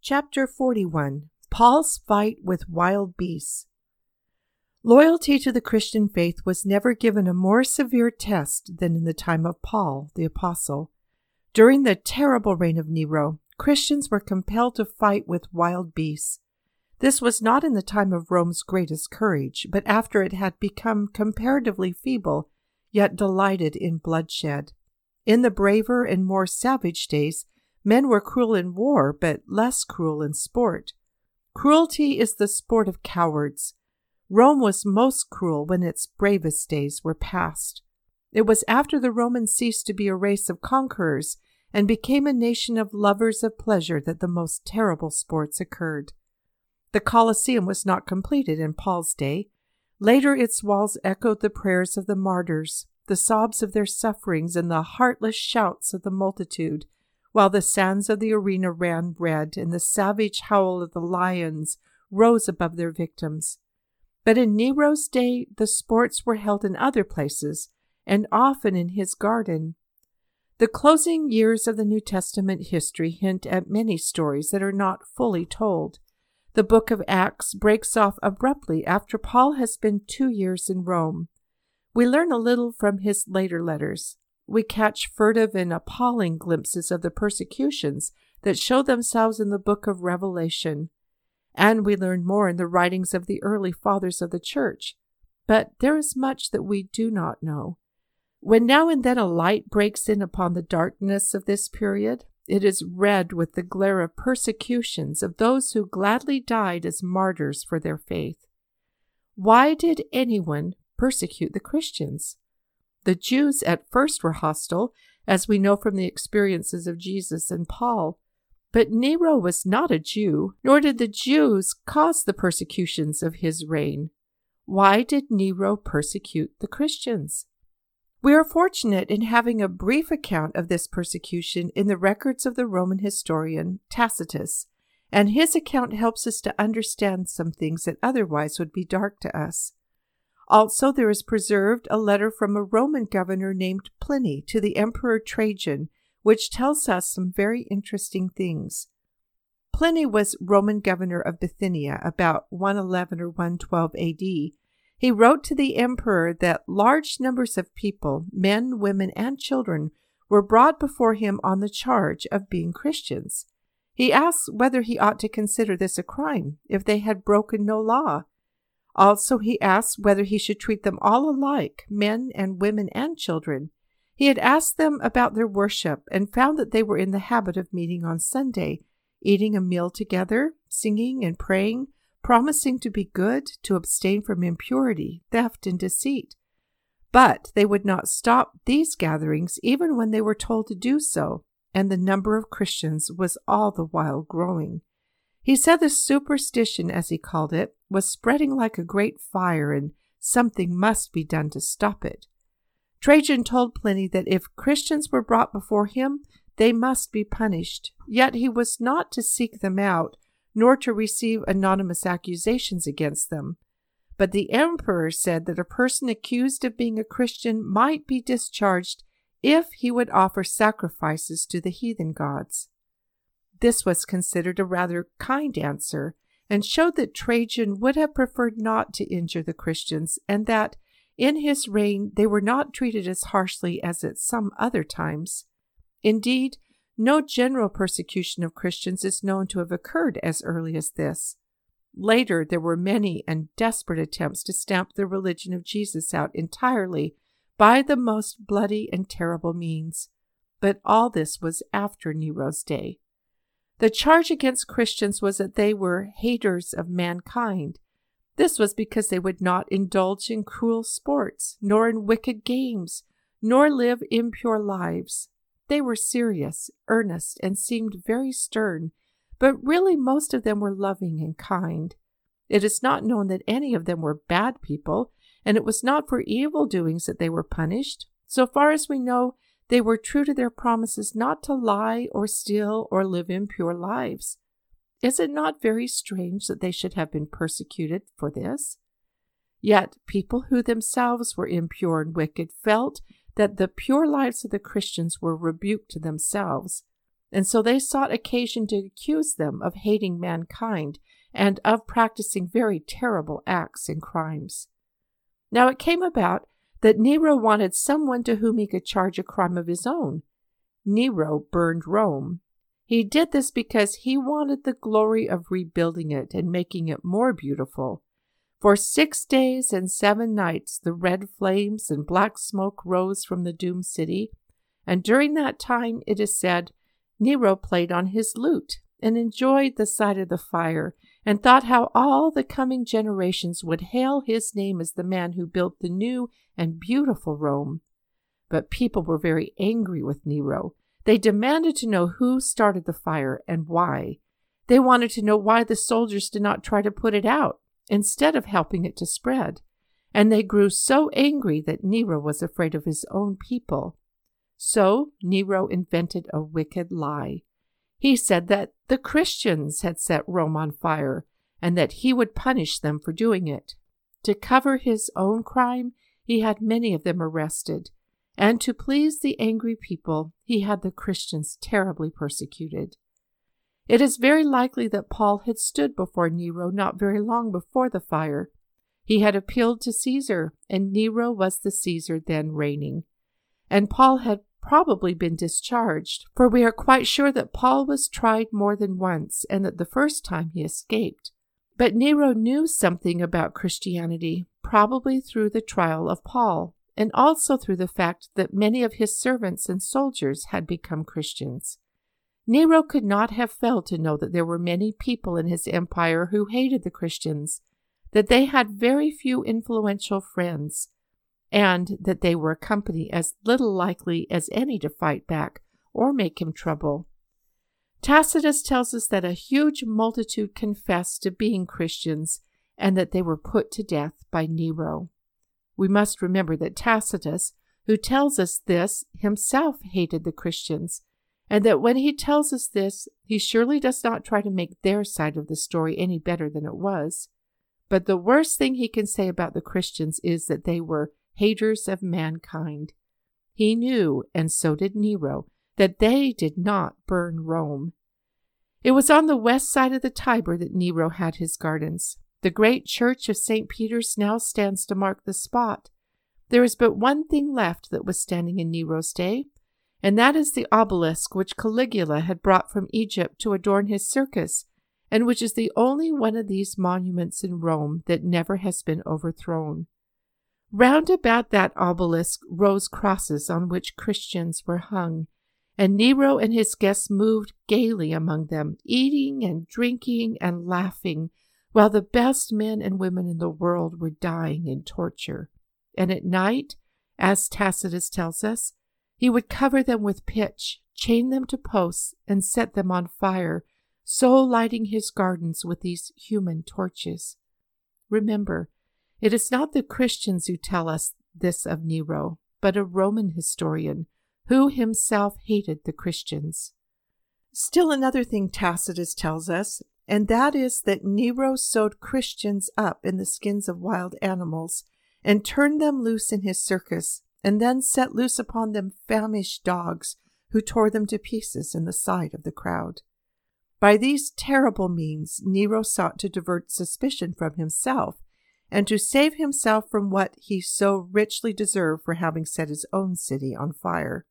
Chapter 41. Paul's Fight with Wild Beasts. Loyalty to the Christian faith was never given a more severe test than in the time of Paul, the apostle. During the terrible reign of Nero, Christians were compelled to fight with wild beasts. This was not in the time of Rome's greatest courage, but after it had become comparatively feeble, yet delighted in bloodshed. In the braver and more savage days, men were cruel in war, but less cruel in sport. Cruelty is the sport of cowards. Rome was most cruel when its bravest days were past. It was after the Romans ceased to be a race of conquerors and became a nation of lovers of pleasure that the most terrible sports occurred. The Colosseum was not completed in Paul's day. Later its walls echoed the prayers of the martyrs, the sobs of their sufferings, and the heartless shouts of the multitude, while the sands of the arena ran red and the savage howl of the lions rose above their victims. But in Nero's day, the sports were held in other places, and often in his garden. The closing years of the New Testament history hint at many stories that are not fully told. The book of Acts breaks off abruptly after Paul has been 2 years in Rome. We learn a little from his later letters. We catch furtive and appalling glimpses of the persecutions that show themselves in the book of Revelation. And we learn more in the writings of the early fathers of the church. But there is much that we do not know. When now and then a light breaks in upon the darkness of this period, it is red with the glare of persecutions of those who gladly died as martyrs for their faith. Why did anyone persecute the Christians? The Jews at first were hostile, as we know from the experiences of Jesus and Paul. But Nero was not a Jew, nor did the Jews cause the persecutions of his reign. Why did Nero persecute the Christians? We are fortunate in having a brief account of this persecution in the records of the Roman historian Tacitus, and his account helps us to understand some things that otherwise would be dark to us. Also, there is preserved a letter from a Roman governor named Pliny to the Emperor Trajan, which tells us some very interesting things. Pliny was Roman governor of Bithynia about 111 or 112 A.D. He wrote to the emperor that large numbers of people, men, women, and children, were brought before him on the charge of being Christians. He asked whether he ought to consider this a crime if they had broken no law. Also, he asked whether he should treat them all alike, men and women and children. He had asked them about their worship and found that they were in the habit of meeting on Sunday, eating a meal together, singing and praying, promising to be good, to abstain from impurity, theft, and deceit. But they would not stop these gatherings even when they were told to do so, and the number of Christians was all the while growing. He said the superstition, as he called it, was spreading like a great fire, and something must be done to stop it. Trajan told Pliny that if Christians were brought before him, they must be punished, yet he was not to seek them out, nor to receive anonymous accusations against them. But the emperor said that a person accused of being a Christian might be discharged if he would offer sacrifices to the heathen gods. This was considered a rather kind answer, and showed that Trajan would have preferred not to injure the Christians, and that, in his reign, they were not treated as harshly as at some other times. Indeed, no general persecution of Christians is known to have occurred as early as this. Later, there were many and desperate attempts to stamp the religion of Jesus out entirely by the most bloody and terrible means. But all this was after Nero's day. The charge against Christians was that they were haters of mankind. This was because they would not indulge in cruel sports, nor in wicked games, nor live impure lives. They were serious, earnest, and seemed very stern, but really most of them were loving and kind. It is not known that any of them were bad people, and it was not for evil doings that they were punished. So far as we know, they were true to their promises not to lie or steal or live impure lives. Is it not very strange that they should have been persecuted for this? Yet people who themselves were impure and wicked felt that the pure lives of the Christians were rebuke to themselves, and so they sought occasion to accuse them of hating mankind and of practicing very terrible acts and crimes. Now it came about that Nero wanted someone to whom he could charge a crime of his own. Nero burned Rome. He did this because he wanted the glory of rebuilding it and making it more beautiful. For 6 days and 7 nights the red flames and black smoke rose from the doomed city, and during that time, it is said, Nero played on his lute and enjoyed the sight of the fire, and thought how all the coming generations would hail his name as the man who built the new and beautiful Rome. But people were very angry with Nero. They demanded to know who started the fire and why. They wanted to know why the soldiers did not try to put it out, instead of helping it to spread. And they grew so angry that Nero was afraid of his own people. So Nero invented a wicked lie. He said that the Christians had set Rome on fire, and that he would punish them for doing it. To cover his own crime, he had many of them arrested, and to please the angry people, he had the Christians terribly persecuted. It is very likely that Paul had stood before Nero not very long before the fire. He had appealed to Caesar, and Nero was the Caesar then reigning. And Paul had probably been discharged, for we are quite sure that Paul was tried more than once, and that the first time he escaped. But Nero knew something about Christianity, probably through the trial of Paul, and also through the fact that many of his servants and soldiers had become Christians. Nero could not have failed to know that there were many people in his empire who hated the Christians, that they had very few influential friends, and that they were a company as little likely as any to fight back or make him trouble. Tacitus tells us that a huge multitude confessed to being Christians and that they were put to death by Nero. We must remember that Tacitus, who tells us this, himself hated the Christians, and that when he tells us this, he surely does not try to make their side of the story any better than it was. But the worst thing he can say about the Christians is that they were haters of mankind. He knew, and so did Nero, that they did not burn Rome. It was on the west side of the Tiber that Nero had his gardens. The great church of St. Peter's now stands to mark the spot. There is but one thing left that was standing in Nero's day, and that is the obelisk which Caligula had brought from Egypt to adorn his circus, and which is the only one of these monuments in Rome that never has been overthrown. Round about that obelisk rose crosses on which Christians were hung, and Nero and his guests moved gaily among them, eating and drinking and laughing, while the best men and women in the world were dying in torture. And at night, as Tacitus tells us, he would cover them with pitch, chain them to posts, and set them on fire, so lighting his gardens with these human torches. Remember, it is not the Christians who tell us this of Nero, but a Roman historian who himself hated the Christians. Still another thing Tacitus tells us, and that is that Nero sewed Christians up in the skins of wild animals and turned them loose in his circus, and then set loose upon them famished dogs who tore them to pieces in the sight of the crowd. By these terrible means, Nero sought to divert suspicion from himself and to save himself from what he so richly deserved for having set his own city on fire.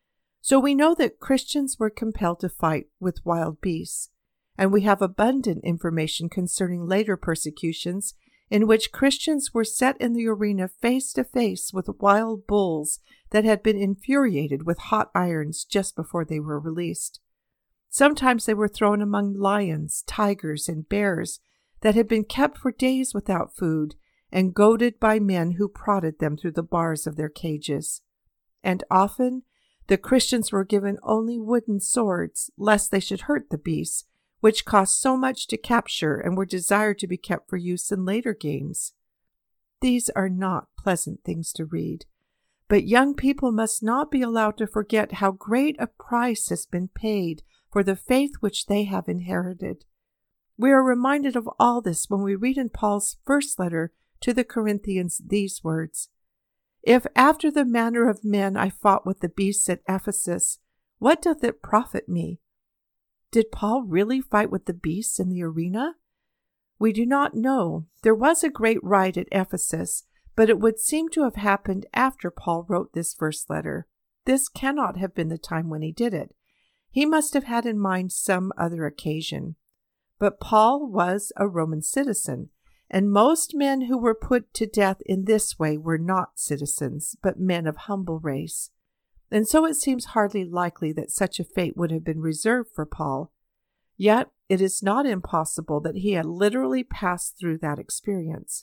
So we know that Christians were compelled to fight with wild beasts, and we have abundant information concerning later persecutions in which Christians were set in the arena face to face with wild bulls that had been infuriated with hot irons just before they were released. Sometimes they were thrown among lions, tigers, and bears that had been kept for days without food and goaded by men who prodded them through the bars of their cages. And often the Christians were given only wooden swords, lest they should hurt the beasts, which cost so much to capture and were desired to be kept for use in later games. These are not pleasant things to read, but young people must not be allowed to forget how great a price has been paid for the faith which they have inherited. We are reminded of all this when we read in Paul's first letter to the Corinthians these words, "If after the manner of men I fought with the beasts at Ephesus, what doth it profit me? Did Paul really fight with the beasts in the arena? We do not know. There was a great riot at Ephesus, but it would seem to have happened after Paul wrote this first letter. This cannot have been the time when he did it. He must have had in mind some other occasion. But Paul was a Roman citizen, and most men who were put to death in this way were not citizens, but men of humble race. And so it seems hardly likely that such a fate would have been reserved for Paul. Yet it is not impossible that he had literally passed through that experience.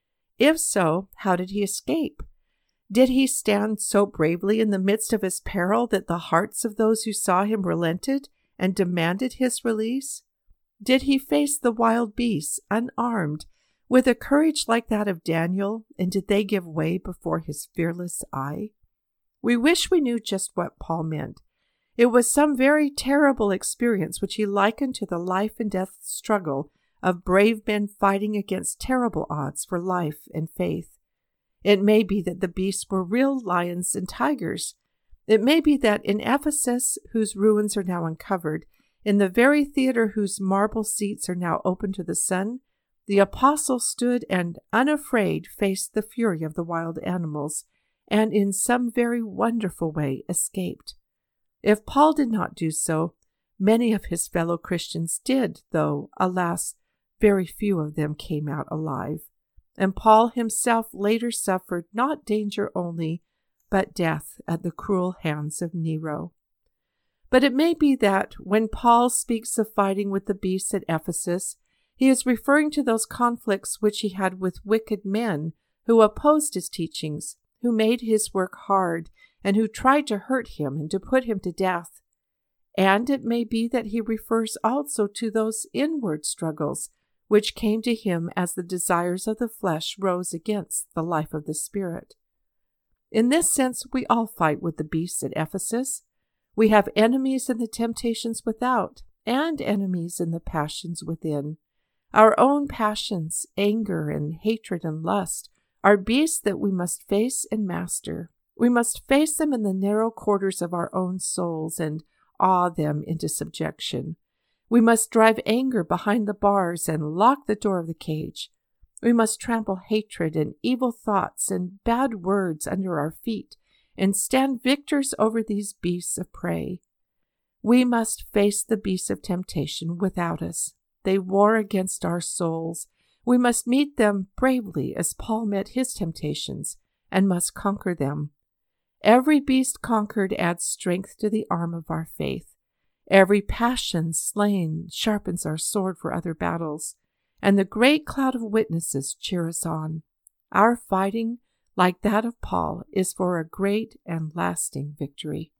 If so, how did he escape? Did he stand so bravely in the midst of his peril that the hearts of those who saw him relented and demanded his release? Did he face the wild beasts unarmed, with a courage like that of Daniel, and did they give way before his fearless eye? We wish we knew just what Paul meant. It was some very terrible experience which he likened to the life and death struggle of brave men fighting against terrible odds for life and faith. It may be that the beasts were real lions and tigers. It may be that in Ephesus, whose ruins are now uncovered, in the very theater whose marble seats are now open to the sun, the apostle stood and, unafraid, faced the fury of the wild animals, and in some very wonderful way escaped. If Paul did not do so, many of his fellow Christians did, though, alas, very few of them came out alive. And Paul himself later suffered not danger only, but death at the cruel hands of Nero. But it may be that when Paul speaks of fighting with the beasts at Ephesus, he is referring to those conflicts which he had with wicked men who opposed his teachings, who made his work hard, and who tried to hurt him and to put him to death. And it may be that he refers also to those inward struggles which came to him as the desires of the flesh rose against the life of the Spirit. In this sense, we all fight with the beasts at Ephesus. We have enemies in the temptations without, and enemies in the passions within. Our own passions, anger and hatred and lust, are beasts that we must face and master. We must face them in the narrow quarters of our own souls and awe them into subjection. We must drive anger behind the bars and lock the door of the cage. We must trample hatred and evil thoughts and bad words under our feet and stand victors over these beasts of prey. We must face the beasts of temptation without us. They war against our souls. We must meet them bravely as Paul met his temptations and must conquer them. Every beast conquered adds strength to the arm of our faith. Every passion slain sharpens our sword for other battles, and the great cloud of witnesses cheer us on. Our fighting, like that of Paul, is for a great and lasting victory.